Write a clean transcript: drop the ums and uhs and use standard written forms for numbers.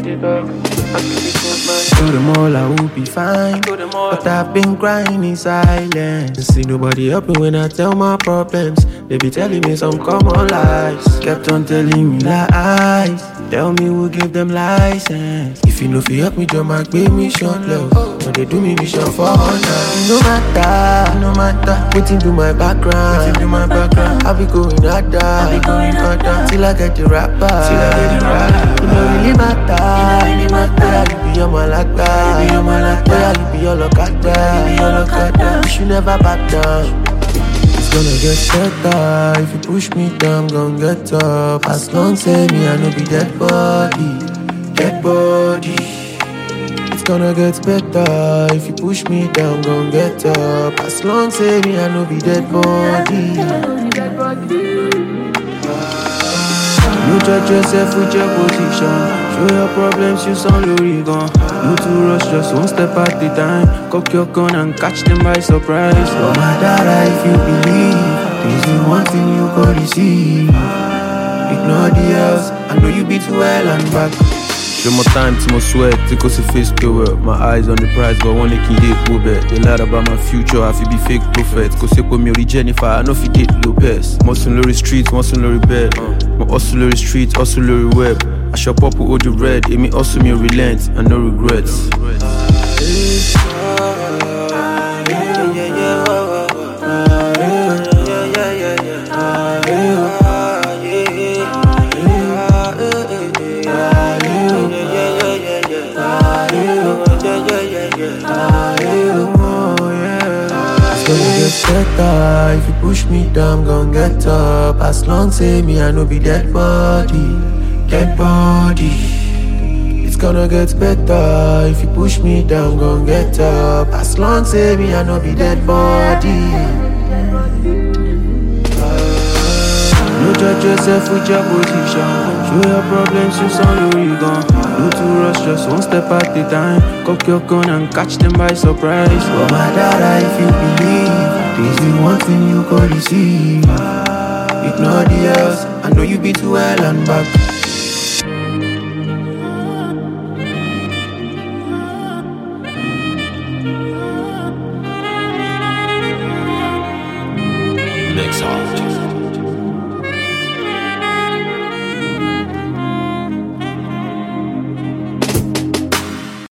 To them all I will be fine, but I've been crying in silence. See nobody help me when I tell my problems. They be telling me some common lies. Kept on telling me lies. Tell me who give them license. If you know fi help me, just my give me short love. But they do me mission for honor. No matter, waiting do my background. I be going harder, till I get the rapper. It don't really matter. You be your malaka, you be your lokata. You should never back down. It's gonna get better. If you push me down, gon' get up. As long say me, I no be dead body. It's gonna get better. If you push me down, gon' get up. As long say me, I no be dead body. No judge yourself with your position. Show your problems, you sound Lorigan. No to rush, just one step at a time. Cock your gun and catch them by surprise. No matter if you believe, there's the one thing you could receive. Ignore the else, I know you be too well and back. Show more time to my sweat, take us a face pure. My eyes on the prize, but one can get over. They lied about my future, I feel be fake prophet. Cause they call me Jennifer, I know if you date Lopez. Muscle Lori streets, muscle Lori bed. My hustle Lori streets, hustle Lori web. I shop up with all the red, it me hustle me relent and no regrets. Better. If you push me down, gon' get up. As long say me, I no be dead body. It's gonna get better. If you push me down, gon' get up. As long say me, I no be dead body. No judge yourself with your position. Show your problems, you sound Lorigan. No to rush, just one step at a time. Cock your gun and catch them by surprise. No matter if you believe, there's the one thing you could receive. Ignore the else, I know you be too well and back.